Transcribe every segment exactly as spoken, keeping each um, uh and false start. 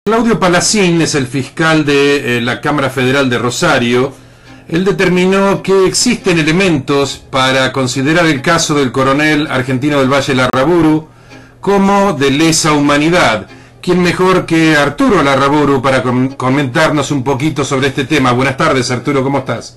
Claudio Palacín es el fiscal de eh, la Cámara Federal de Rosario. Él determinó que existen elementos para considerar el caso del coronel argentino del Valle Larraburu como de lesa humanidad. ¿Quién mejor que Arturo Larraburu para com comentarnos un poquito sobre este tema? Buenas tardes, Arturo, ¿cómo estás?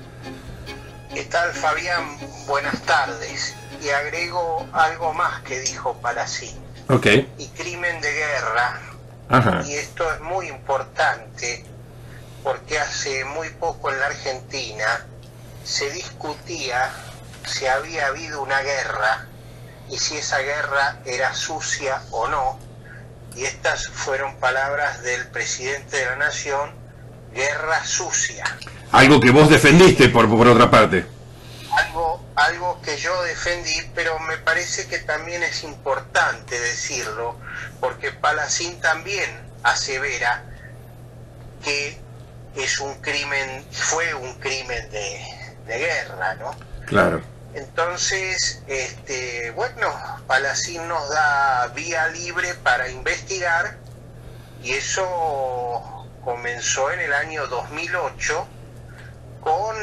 ¿Qué tal, Fabián? Buenas tardes. Y agrego algo más que dijo Palacín. Ok. Y crimen de guerra. Ajá. Y esto es muy importante porque hace muy poco en la Argentina se discutía si había habido una guerra y si esa guerra era sucia o no. Y estas fueron palabras del presidente de la Nación: guerra sucia. Algo que vos defendiste, por, por otra parte. Algo, algo que yo defendí, pero me parece que también es importante decirlo, porque Palacín también asevera que es un crimen, fue un crimen de, de guerra, ¿no? Claro. Entonces, este, bueno, Palacín nos da vía libre para investigar, y eso comenzó en el año dos mil ocho con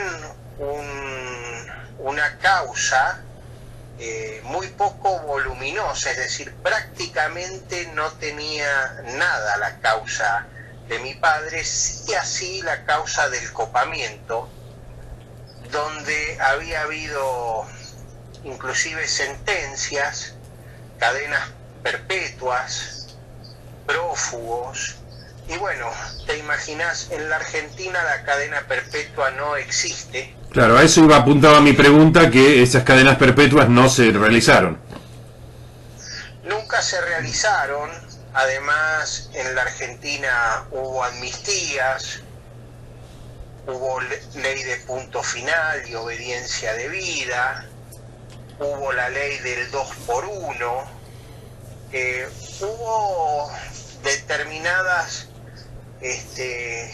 un, una causa eh, muy poco voluminosa, es decir, prácticamente no tenía nada la causa de mi padre, sí así la causa del copamiento, donde había habido inclusive sentencias, cadenas perpetuas, prófugos. Y bueno, te imaginas, en la Argentina la cadena perpetua no existe. Claro, a eso iba apuntaba mi pregunta, que esas cadenas perpetuas no se realizaron. Nunca se realizaron. Además, en la Argentina hubo amnistías, hubo ley de punto final y obediencia debida, hubo la ley del dos por uno, eh, hubo determinadas este,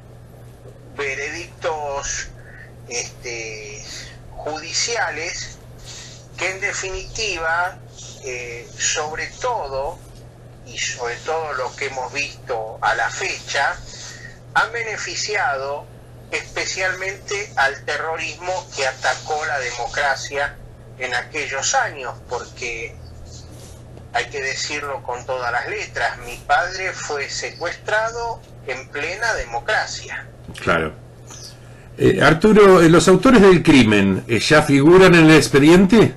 veredictos este, judiciales que en definitiva, eh, sobre todo, y sobre todo lo que hemos visto a la fecha, han beneficiado especialmente al terrorismo que atacó la democracia en aquellos años, porque hay que decirlo con todas las letras, mi padre fue secuestrado en plena democracia. Claro. Eh, Arturo, ¿los autores del crimen eh, ya figuran en el expediente?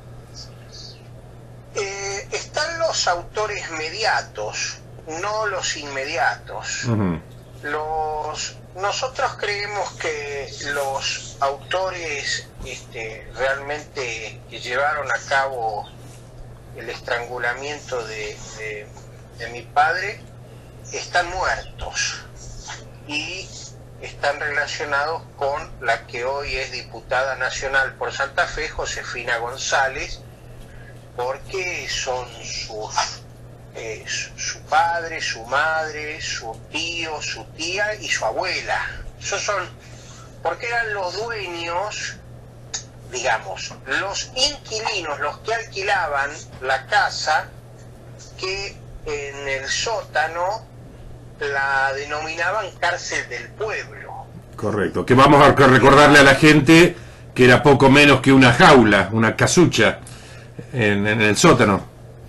Eh, están los autores mediatos, no los inmediatos. Uh-huh. Los, nosotros creemos que los autores este, realmente que llevaron a cabo el estrangulamiento de, de, de mi padre están muertos y están relacionados con la que hoy es diputada nacional por Santa Fe, Josefina González, porque son sus, eh, su, su padre, su madre, su tío, su tía y su abuela. Esos son, porque eran los dueños, digamos, los inquilinos, los que alquilaban la casa, que en el sótano la denominaban cárcel del pueblo. Correcto, que vamos a recordarle a la gente que era poco menos que una jaula, una casucha en, en el sótano.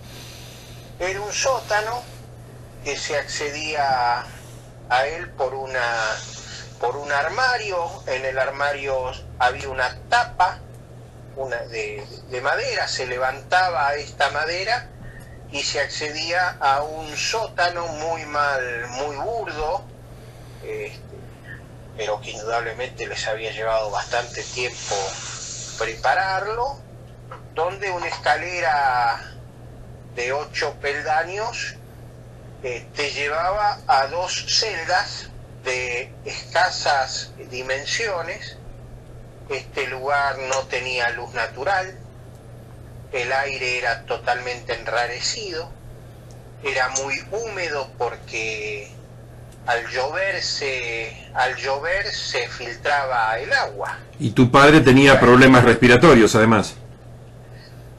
Era un sótano que se accedía a él por una por un armario. En el armario había una tapa una de, de madera, se levantaba esta madera y se accedía a un sótano muy mal, muy burdo, este, pero que indudablemente les había llevado bastante tiempo prepararlo, donde una escalera de ocho peldaños eh, te llevaba a dos celdas de escasas dimensiones. Este lugar no tenía luz natural, el aire era totalmente enrarecido, era muy húmedo porque al llover se, al llover se filtraba el agua. Y tu padre tenía problemas respiratorios, además.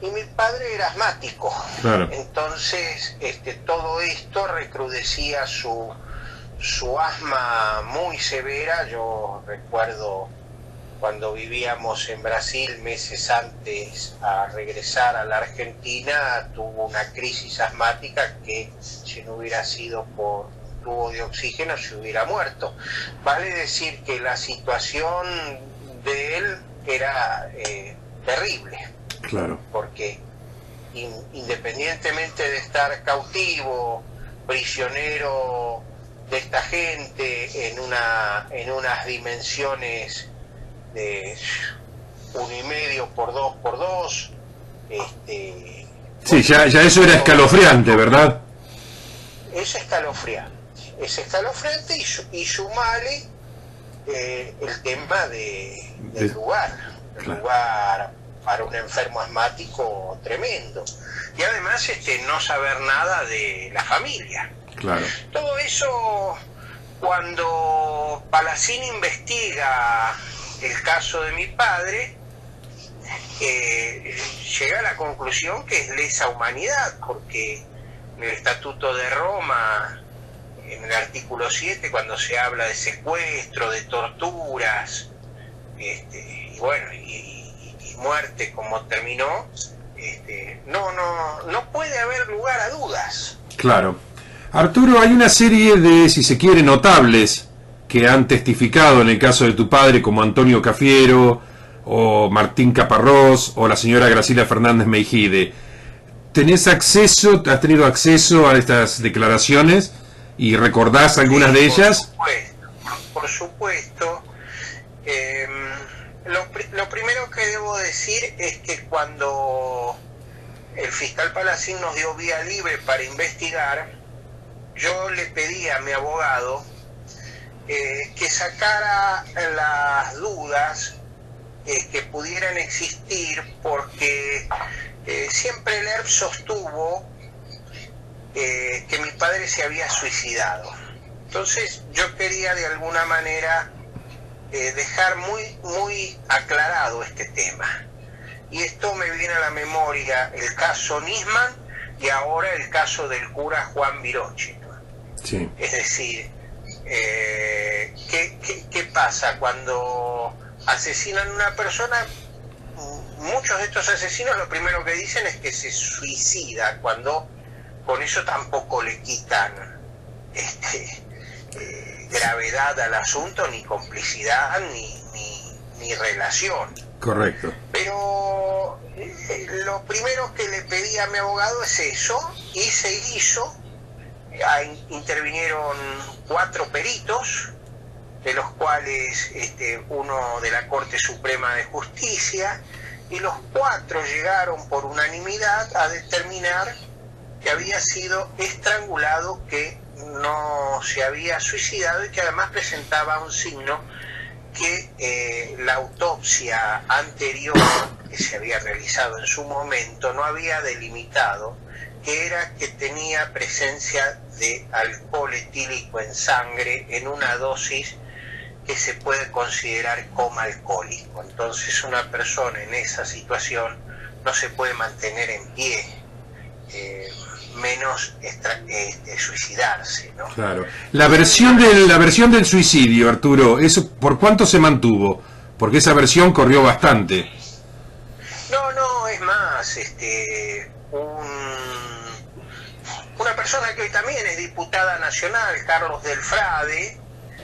y mi padre era asmático. Claro. Entonces este, todo esto recrudecía su, su asma muy severa. Yo recuerdo cuando vivíamos en Brasil, meses antes a regresar a la Argentina, tuvo una crisis asmática que, si no hubiera sido por tubo de oxígeno, se hubiera muerto. Vale decir que la situación de él era eh, terrible. Claro. Porque in, independientemente de estar cautivo, prisionero de esta gente en una en unas dimensiones de uno y medio por dos por dos, este, sí, ya, ya eso era escalofriante, ¿verdad? Es escalofriante, es escalofriante y, su, y sumale eh, el tema de, del de, lugar, el claro. lugar para un enfermo asmático tremendo, y además este no saber nada de la familia. Claro. Todo eso, cuando Palacín investiga el caso de mi padre, eh, llega a la conclusión que es lesa humanidad, porque en el Estatuto de Roma, en el artículo siete, cuando se habla de secuestro, de torturas, este, y bueno, y, y, y muerte como terminó, este, no, no, no puede haber lugar a dudas. Claro. Arturo, hay una serie de, si se quiere, notables que han testificado en el caso de tu padre, como Antonio Cafiero, o Martín Caparrós, o la señora Graciela Fernández Meijide. ¿Tenés acceso, has tenido acceso a estas declaraciones y recordás algunas Sí, de por ellas? Supuesto, por supuesto. Eh, lo, lo primero que debo decir es que cuando el fiscal Palacín nos dio vía libre para investigar, yo le pedí a mi abogado eh, que sacara las dudas eh, que pudieran existir, porque eh, siempre el E R P sostuvo eh, que mi padre se había suicidado. Entonces yo quería de alguna manera eh, dejar muy, muy aclarado este tema. Y esto me viene a la memoria el caso Nisman y ahora el caso del cura Juan Viroche. Sí. Es decir, eh, ¿qué, qué, ¿qué pasa cuando asesinan a una persona? Muchos de estos asesinos lo primero que dicen es que se suicida, cuando con eso tampoco le quitan este, eh, gravedad al asunto, ni complicidad, ni, ni, ni relación. Correcto. Pero eh, lo primero que le pedí a mi abogado es eso, y se hizo. Intervinieron cuatro peritos, de los cuales este, uno de la Corte Suprema de Justicia, y los cuatro llegaron por unanimidad a determinar que había sido estrangulado, que no se había suicidado y que además presentaba un signo que eh, la autopsia anterior que se había realizado en su momento no había delimitado, que era que tenía presencia de alcohol etílico en sangre en una dosis que se puede considerar coma alcohólico. Entonces una persona en esa situación no se puede mantener en pie, eh, menos extra, este, suicidarse, ¿no? Claro. La versión del, la versión del suicidio, Arturo, ¿eso por cuánto se mantuvo? Porque esa versión corrió bastante. No, no, es más, este, un, una persona que hoy también es diputada nacional, Carlos Delfrade,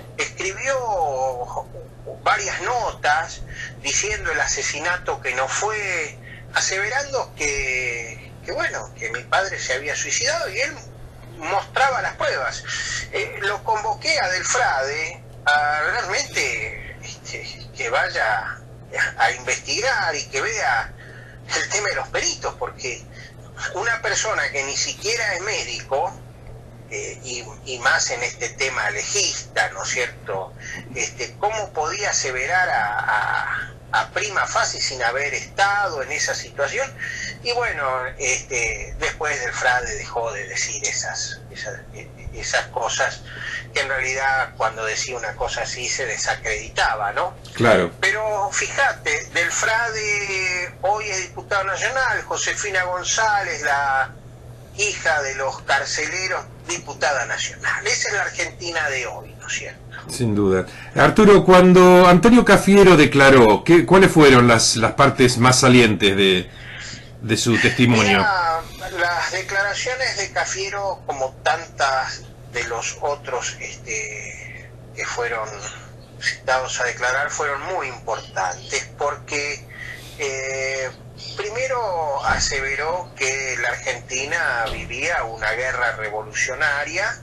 escribió varias notas diciendo el asesinato que no fue, aseverando que, que bueno, que mi padre se había suicidado, y él mostraba las pruebas. Eh, lo convoqué a Delfrade a realmente este, que vaya a investigar y que vea el tema de los peritos, porque una persona que ni siquiera es médico, eh, y, y más en este tema legista, ¿no es cierto?, este, ¿cómo podía aseverar a, a, a prima facie sin haber estado en esa situación? Y bueno, este, después Delfrade dejó de decir esas, esas, esas cosas, que en realidad cuando decía una cosa así se desacreditaba, ¿no? Claro. Pero fíjate, Delfrade hoy es diputado nacional, Josefina González, la hija de los carceleros, diputada nacional. Esa es la Argentina de hoy, ¿no es cierto? Sin duda. Arturo, cuando Antonio Cafiero declaró, ¿qué, ¿cuáles fueron las, las partes más salientes de, de su testimonio? Mira, las declaraciones de Cafiero, como tantas de los otros este, que fueron citados a declarar, fueron muy importantes porque eh, primero aseveró que la Argentina vivía una guerra revolucionaria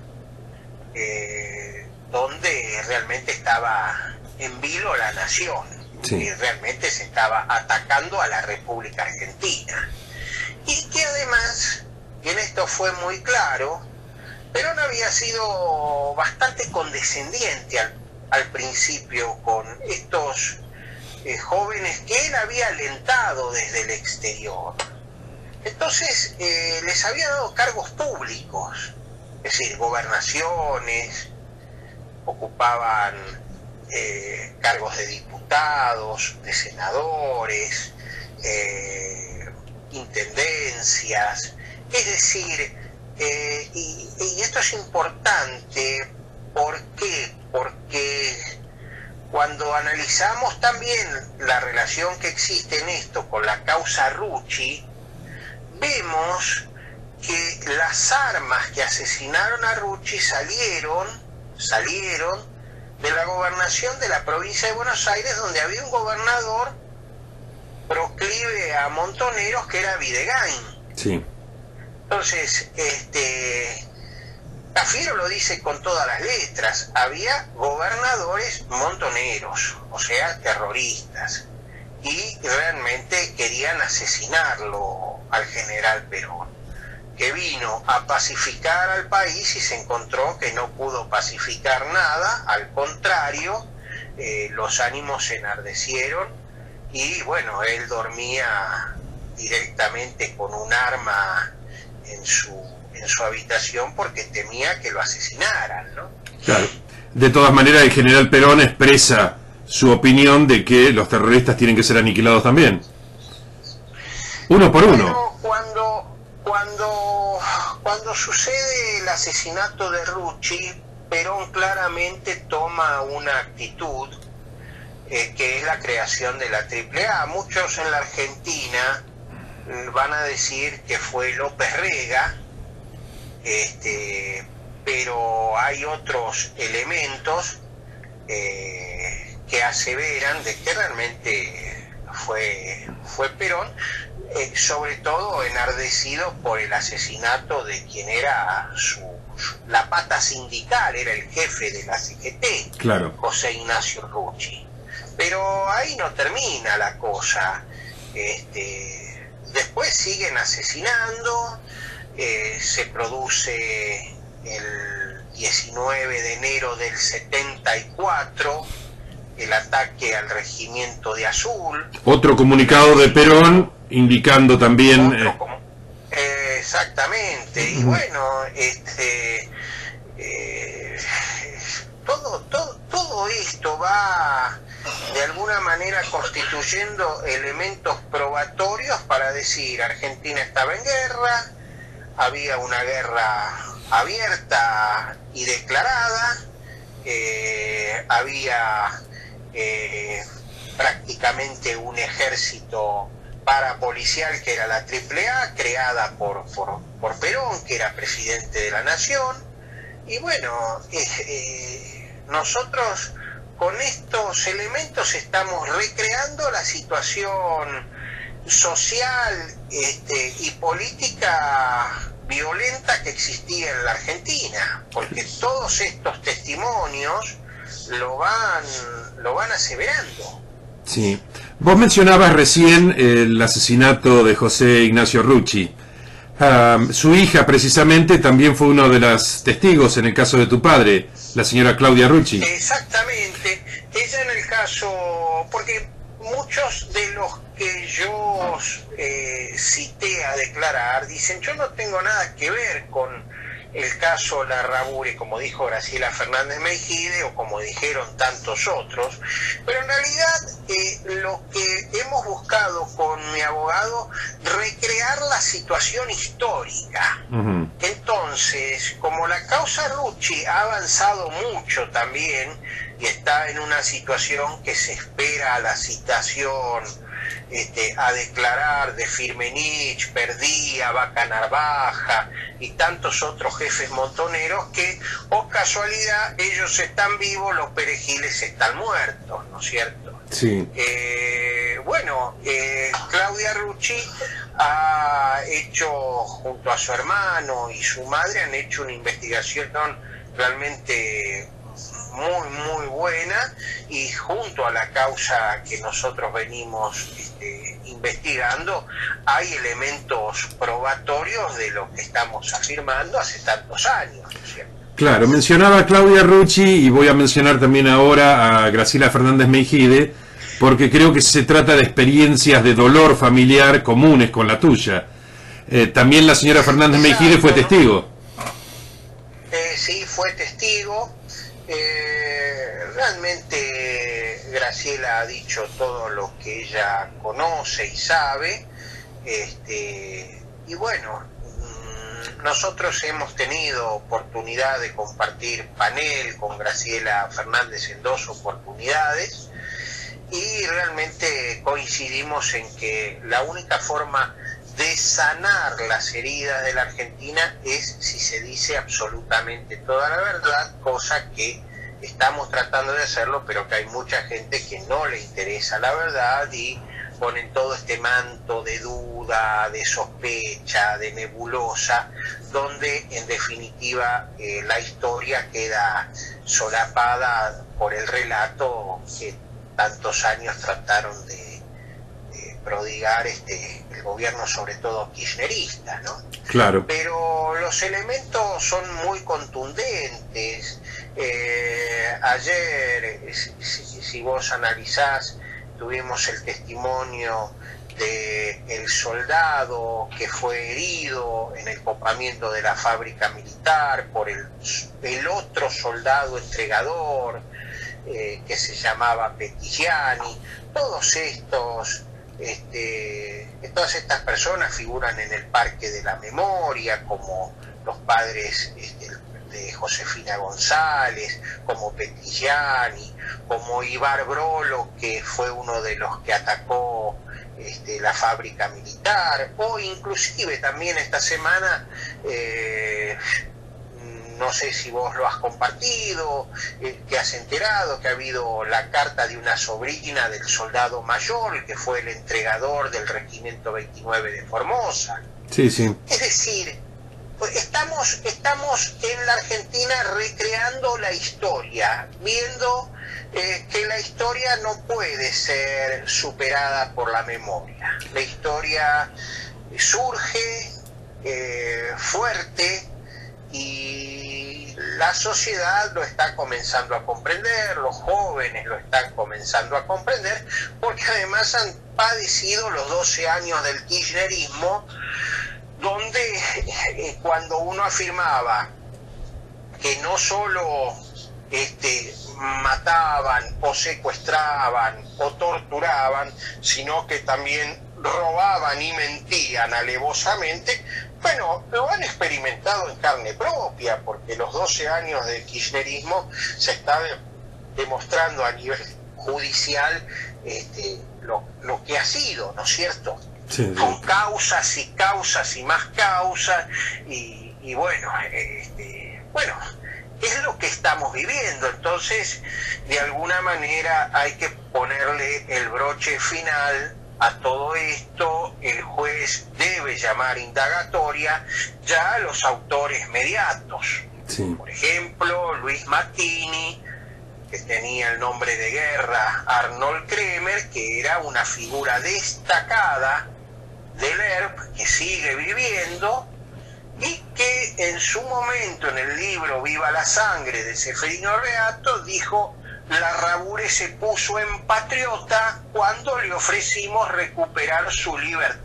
eh, donde realmente estaba en vilo la nación, sí. Y realmente se estaba atacando a la República Argentina. Y que además, y en esto fue muy claro, Perón había sido bastante condescendiente al, al principio con estos eh, jóvenes que él había alentado desde el exterior. Entonces eh, les había dado cargos públicos, es decir, gobernaciones, ocupaban eh, cargos de diputados, de senadores, eh, intendencias, es decir, eh, y, y esto es importante, ¿por qué? Porque cuando analizamos también la relación que existe en esto con la causa Rucci, vemos que las armas que asesinaron a Rucci salieron, salieron de la gobernación de la provincia de Buenos Aires, donde había un gobernador proclive a montoneros que era Videgain. Sí. Entonces, este, Cafiero lo dice con todas las letras, había gobernadores montoneros, o sea, terroristas, y realmente querían asesinarlo al general Perón, que vino a pacificar al país y se encontró que no pudo pacificar nada, al contrario, eh, los ánimos se enardecieron y bueno, él dormía directamente con un arma en su, en su habitación porque temía que lo asesinaran, ¿no? Claro. De todas maneras, el general Perón expresa su opinión de que los terroristas tienen que ser aniquilados también. Uno por uno. Pero cuando, cuando, cuando sucede el asesinato de Rucci, Perón claramente toma una actitud eh, que es la creación de la triple A. Muchos en la Argentina van a decir que fue López Rega, este, pero hay otros elementos eh, que aseveran de que realmente fue, fue Perón, eh, sobre todo enardecido por el asesinato de quien era su, su, la pata sindical, era el jefe de la C G T, claro. José Ignacio Rucci. Pero ahí no termina la cosa. Este, Después siguen asesinando, eh, se produce el diecinueve de enero del setenta y cuatro el ataque al regimiento de Azul. Otro comunicado de Perón indicando también... Otro, eh, exactamente, uh-huh. Y bueno, este, eh, todo, todo, todo esto va de alguna manera constituyendo elementos probatorios para decir Argentina estaba en guerra, había una guerra abierta y declarada, eh, había eh, prácticamente un ejército parapolicial que era la triple A, creada por, por, por Perón, que era presidente de la nación, y bueno, eh, eh, nosotros con estos elementos estamos recreando la situación social este, y política violenta que existía en la Argentina, porque todos estos testimonios lo van, lo van aseverando. Sí. Vos mencionabas recién el asesinato de José Ignacio Rucci. Uh, su hija precisamente también fue uno de los testigos en el caso de tu padre, la señora Claudia Rucci. Exactamente, ella en el caso, porque muchos de los que yo eh, cité a declarar dicen yo no tengo nada que ver con el caso Larrabure, como dijo Graciela Fernández Meijide, o como dijeron tantos otros, pero en realidad eh, lo que hemos buscado con mi abogado, recrear la situación histórica. Uh-huh. Entonces, como la causa Rucci ha avanzado mucho también, y está en una situación que se espera la citación Este, a declarar de Firmenich, Perdía, Vaca Narvaja y tantos otros jefes montoneros que, oh casualidad, ellos están vivos, los perejiles están muertos, ¿no es cierto? Sí. Eh, bueno, eh, Claudia Rucci ha hecho, junto a su hermano y su madre, han hecho una investigación realmente muy muy buena, y junto a la causa que nosotros venimos este, investigando, hay elementos probatorios de lo que estamos afirmando hace tantos años, ¿cierto? Claro, mencionaba a Claudia Rucci y voy a mencionar también ahora a Graciela Fernández Meijide, porque creo que se trata de experiencias de dolor familiar comunes con la tuya. Eh, también la señora Fernández Meijide fue testigo. Eh, sí, fue testigo. Eh, realmente Graciela ha dicho todo lo que ella conoce y sabe, este, y bueno, nosotros hemos tenido oportunidad de compartir panel con Graciela Fernández en dos oportunidades, y realmente coincidimos en que la única forma de sanar las heridas de la Argentina es si se dice absolutamente toda la verdad, cosa que estamos tratando de hacerlo, pero que hay mucha gente que no le interesa la verdad y ponen todo este manto de duda, de sospecha, de nebulosa, donde en definitiva eh, la historia queda solapada por el relato que tantos años trataron de prodigar este el gobierno, sobre todo kirchnerista, ¿no? Claro. Pero los elementos son muy contundentes. Eh, ayer, si, si vos analizás, tuvimos el testimonio de el soldado que fue herido en el copamiento de la fábrica militar por el, el otro soldado entregador eh, que se llamaba Pettigiani. Todos estos Este, todas estas personas figuran en el Parque de la Memoria, como los padres este, de Josefina González, como Pettigiani, como Ibar Brolo, que fue uno de los que atacó este, la fábrica militar, o inclusive también esta semana, eh, no sé si vos lo has compartido, eh, que has enterado que ha habido la carta de una sobrina del soldado mayor, que fue el entregador del Regimiento veintinueve de Formosa. Sí, sí. Es decir, estamos, estamos en la Argentina recreando la historia, viendo eh, que la historia no puede ser superada por la memoria. La historia surge eh, fuerte, y la sociedad lo está comenzando a comprender, los jóvenes lo están comenzando a comprender, porque además han padecido los doce años del kirchnerismo, donde eh, cuando uno afirmaba que no solo este, mataban o secuestraban o torturaban, sino que también robaban y mentían alevosamente, bueno, lo han experimentado en carne propia, porque los doce años del kirchnerismo se está de, demostrando a nivel judicial este, lo, lo que ha sido, ¿no es cierto? Sí, sí. Con causas y causas y más causas, y, y bueno, este, bueno, es lo que estamos viviendo. Entonces, de alguna manera hay que ponerle el broche final a todo esto. El juez debe llamar indagatoria ya a los autores mediatos. Sí. Por ejemplo, Luis Mattini, que tenía el nombre de guerra Arnold Kremer, que era una figura destacada del E R P, que sigue viviendo, y que en su momento en el libro Viva la Sangre de Ceferino Reato dijo: Larrabure se puso en patriota cuando le ofrecimos recuperar su libertad.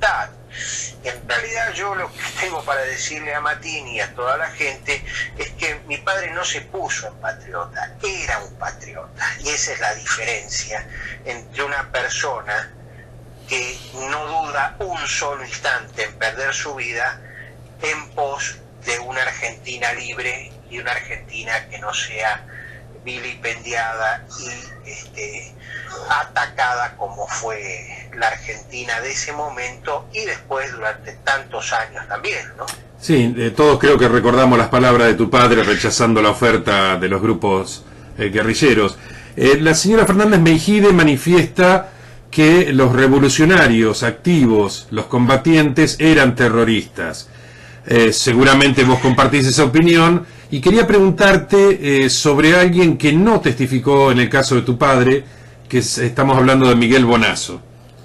En realidad yo lo que tengo para decirle a Matín y a toda la gente es que mi padre no se puso en patriota, era un patriota. Y esa es la diferencia entre una persona que no duda un solo instante en perder su vida en pos de una Argentina libre y una Argentina que no sea vilipendiada y este, atacada como fue la Argentina de ese momento y después durante tantos años también, ¿no? Sí, eh, todos creo que recordamos las palabras de tu padre rechazando la oferta de los grupos eh, guerrilleros. Eh, la señora Fernández Meijide manifiesta que los revolucionarios activos, los combatientes, eran terroristas. Eh, seguramente vos compartís esa opinión y quería preguntarte eh, sobre alguien que no testificó en el caso de tu padre, que es, estamos hablando de Miguel Bonazo.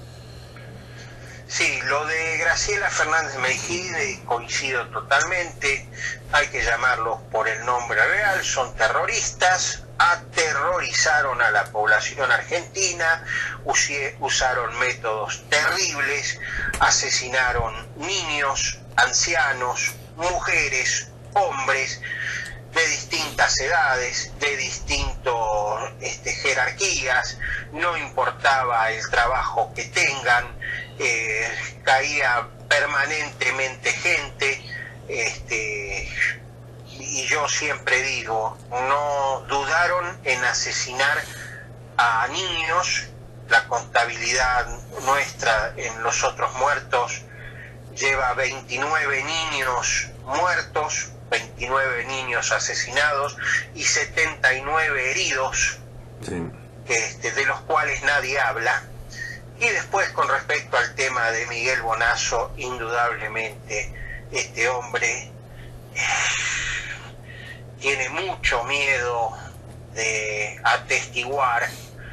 Sí, lo de Graciela Fernández Meijide coincido totalmente, hay que llamarlos por el nombre real, son terroristas, aterrorizaron a la población argentina, usaron métodos terribles, asesinaron niños, ancianos, mujeres, hombres de distintas edades, de distintas este, jerarquías, no importaba el trabajo que tengan, eh, caía permanentemente gente, este, y yo siempre digo, no dudaron en asesinar a niños, la contabilidad nuestra en los otros muertos lleva veintinueve niños muertos, veintinueve niños asesinados y setenta y nueve heridos, sí. este, de los cuales nadie habla. Y después, con respecto al tema de Miguel Bonazo, indudablemente este hombre eh, tiene mucho miedo de atestiguar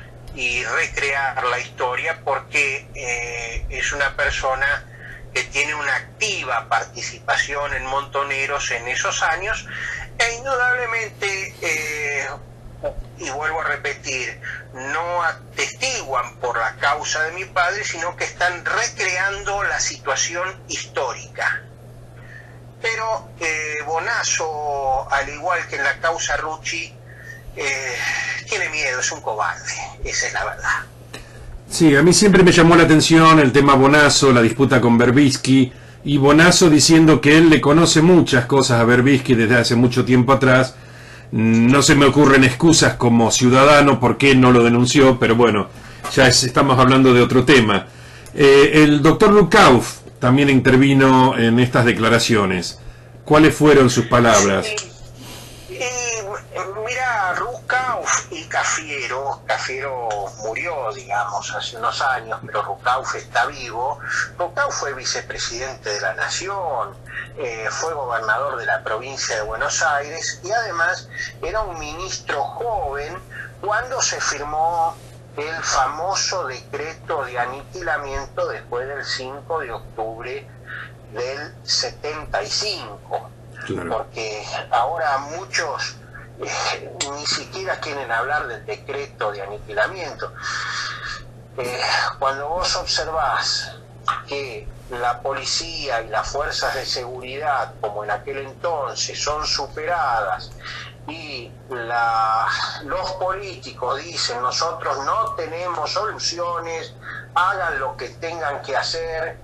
y recrear la historia porque eh, es una persona que tiene una activa participación en Montoneros en esos años e indudablemente, eh, y vuelvo a repetir, no atestiguan por la causa de mi padre, sino que están recreando la situación histórica. Pero eh, Bonazo, al igual que en la causa Rucci, eh, tiene miedo, es un cobarde, esa es la verdad. Sí, a mí siempre me llamó la atención el tema Bonazo, la disputa con Berbisky, y Bonazo diciendo que él le conoce muchas cosas a Berbisky desde hace mucho tiempo atrás. No se me ocurren excusas como ciudadano por qué no lo denunció, pero bueno, ya es, estamos hablando de otro tema. Eh, el doctor Rucauf también intervino en estas declaraciones. ¿Cuáles fueron sus palabras? Sí, eh, mira, Rucauf y Cafiero, Cafiero murió, digamos, hace unos años, pero Rucauf está vivo. Rucauf fue vicepresidente de la Nación, eh, fue gobernador de la provincia de Buenos Aires y además era un ministro joven cuando se firmó el famoso decreto de aniquilamiento después del cinco de octubre del setenta y cinco. Claro. Porque ahora muchos eh, ni siquiera quieren hablar del decreto de aniquilamiento. Eh, cuando vos observás que la policía y las fuerzas de seguridad, como en aquel entonces, son superadas y la, los políticos dicen nosotros no tenemos soluciones, hagan lo que tengan que hacer,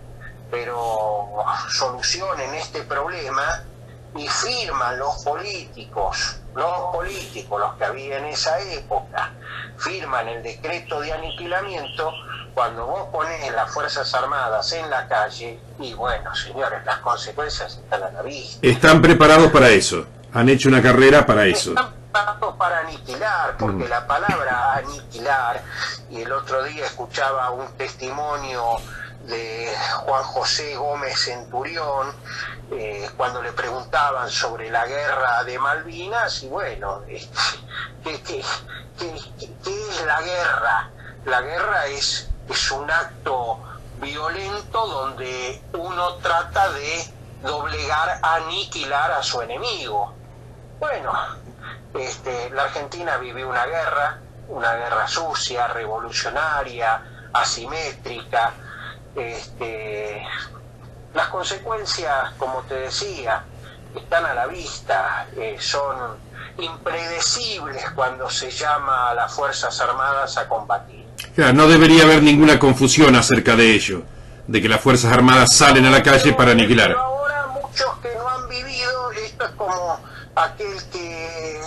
pero solucionen este problema, y firman los políticos, los políticos, los que había en esa época, firman el decreto de aniquilamiento. Cuando vos ponés las Fuerzas Armadas en la calle, y bueno, señores, las consecuencias están a la vista. Están preparados para eso, han hecho una carrera para eso. Están preparados para aniquilar, porque mm. la palabra aniquilar, y el otro día escuchaba un testimonio de Juan José Gómez Centurión, eh, cuando le preguntaban sobre la guerra de Malvinas, y bueno, este, ¿qué, qué, qué, qué es la guerra? La guerra es, es un acto violento donde uno trata de doblegar, aniquilar a su enemigo. Bueno, este, la Argentina vivió una guerra, una guerra sucia, revolucionaria, asimétrica, este, las consecuencias, como te decía, están a la vista, eh, son impredecibles cuando se llama a las Fuerzas Armadas a combatir. Claro, no debería haber ninguna confusión acerca de ello, de que las Fuerzas Armadas salen a la calle para aniquilar. Pero ahora muchos que no han vivido, esto es como aquel que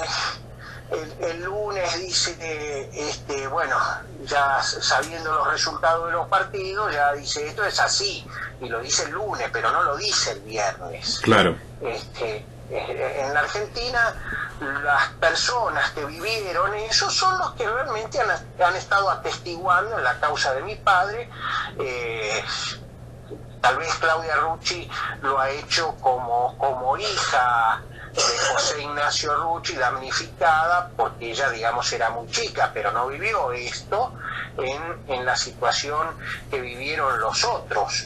el, el lunes dice, este, bueno, ya sabiendo los resultados de los partidos, ya dice, esto es así, y lo dice el lunes, pero no lo dice el viernes. Claro. Este, en la Argentina, las personas que vivieron eso son los que realmente han, han estado atestiguando en la causa de mi padre. Eh, tal vez Claudia Rucci lo ha hecho como, como hija de José Ignacio Rucci, damnificada, porque ella, digamos, era muy chica, pero no vivió esto en, en la situación que vivieron los otros.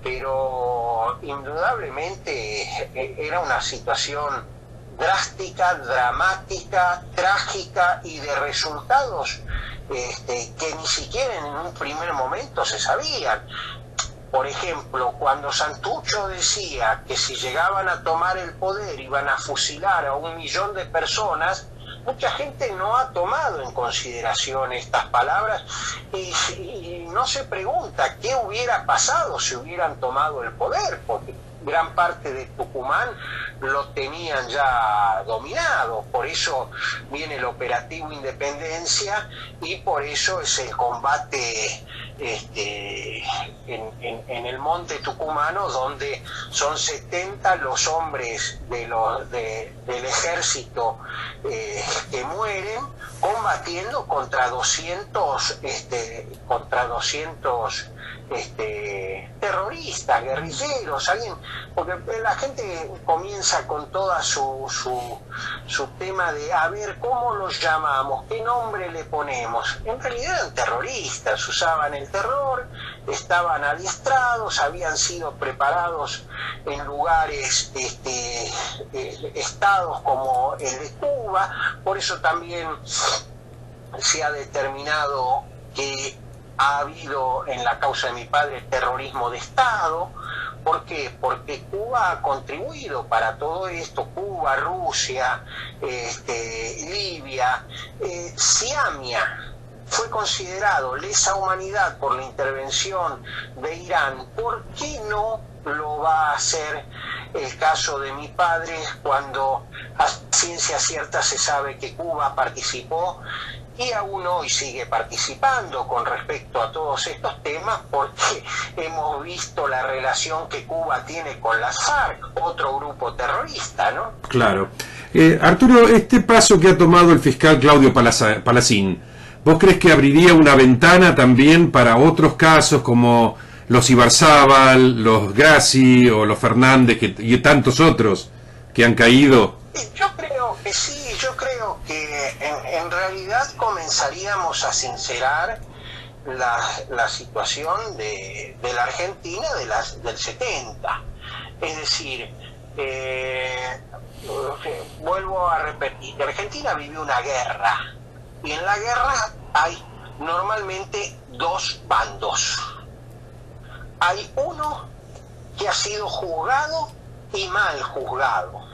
Pero indudablemente era una situación drástica, dramática, trágica y de resultados este, que ni siquiera en un primer momento se sabían. Por ejemplo, cuando Santucho decía que si llegaban a tomar el poder iban a fusilar a un millón de personas, mucha gente no ha tomado en consideración estas palabras y, y no se pregunta qué hubiera pasado si hubieran tomado el poder, porque gran parte de Tucumán lo tenían ya dominado. Por eso viene el operativo Independencia y por eso es el combate este, en, en, en el monte tucumano, donde son setenta los hombres de los, de, del ejército eh, que mueren combatiendo contra doscientos este, contra doscientos este, terroristas, guerrilleros, alguien, porque la gente comienza con toda su, su, su tema de a ver cómo los llamamos, qué nombre le ponemos. En realidad eran terroristas, usaban el terror, estaban adiestrados, habían sido preparados en lugares, este, eh, estados como el de Cuba. Por eso también se ha determinado que ha habido en la causa de mi padre terrorismo de Estado. ¿Por qué? Porque Cuba ha contribuido para todo esto, Cuba, Rusia, este, Libia, eh, Siamia fue considerado lesa humanidad por la intervención de Irán. ¿Por qué no lo va a hacer el caso de mi padre cuando a ciencia cierta se sabe que Cuba participó y aún hoy sigue participando con respecto a todos estos temas, porque hemos visto la relación que Cuba tiene con las FARC, otro grupo terrorista, ¿no? Claro. Eh, Arturo, este paso que ha tomado el fiscal Claudio Palazza- Palacín, ¿vos crees que abriría una ventana también para otros casos como los Ibarzábal, los Grassi o los Fernández que, y tantos otros que han caído? Yo creo que sí, yo creo que en, en realidad comenzaríamos a sincerar la, la situación de, de la Argentina de las, del setenta. Es decir, eh, vuelvo a repetir, Argentina vivió una guerra y en la guerra hay normalmente dos bandos. Hay uno que ha sido juzgado y mal juzgado.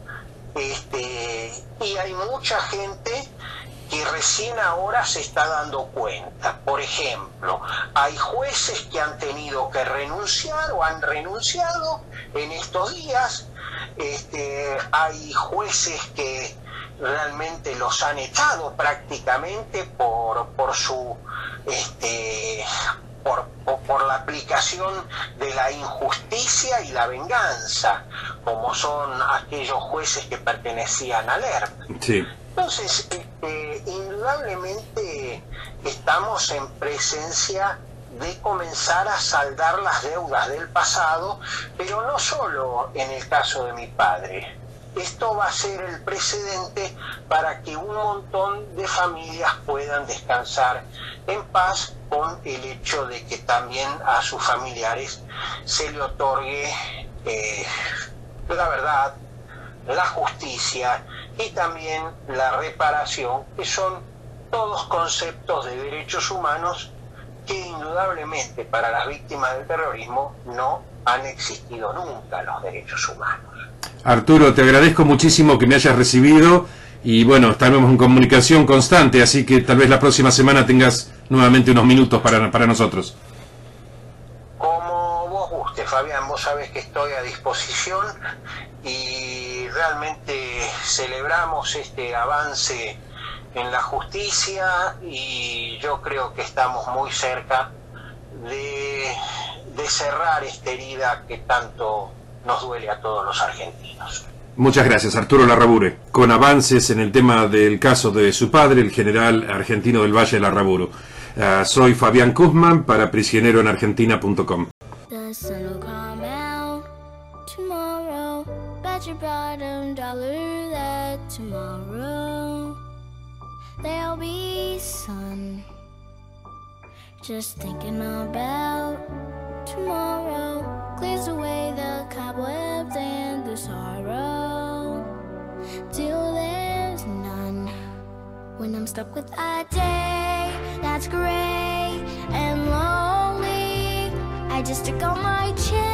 Este, y hay mucha gente que recién ahora se está dando cuenta. Por ejemplo, hay jueces que han tenido que renunciar o han renunciado en estos días. Este, hay jueces que realmente los han echado prácticamente por, por su este, por, por, por la aplicación de la injusticia y la venganza, como son aquellos jueces que pertenecían al E R P. Sí. Entonces, eh, indudablemente estamos en presencia de comenzar a saldar las deudas del pasado, pero no solo en el caso de mi padre. Esto va a ser el precedente para que un montón de familias puedan descansar en paz con el hecho de que también a sus familiares se le otorgue eh, la verdad, la justicia y también la reparación, que son todos conceptos de derechos humanos que indudablemente para las víctimas del terrorismo no han existido nunca los derechos humanos. Arturo, te agradezco muchísimo que me hayas recibido y bueno, estaremos en comunicación constante, así que tal vez la próxima semana tengas nuevamente unos minutos para, para nosotros. Como vos guste, Fabián, vos sabés que estoy a disposición y realmente celebramos este avance en la justicia y yo creo que estamos muy cerca de, de cerrar esta herida que tanto nos duele a todos los argentinos. Muchas gracias, Arturo Larrabure. Con avances en el tema del caso de su padre, el general argentino del Valle de Larraburu. Uh, soy Fabián Kuzman para prisionero en argentina punto com. Just thinking about tomorrow clears away the cobwebs and the sorrow till there's none. When I'm stuck with a day that's gray and lonely, I just stick on my chin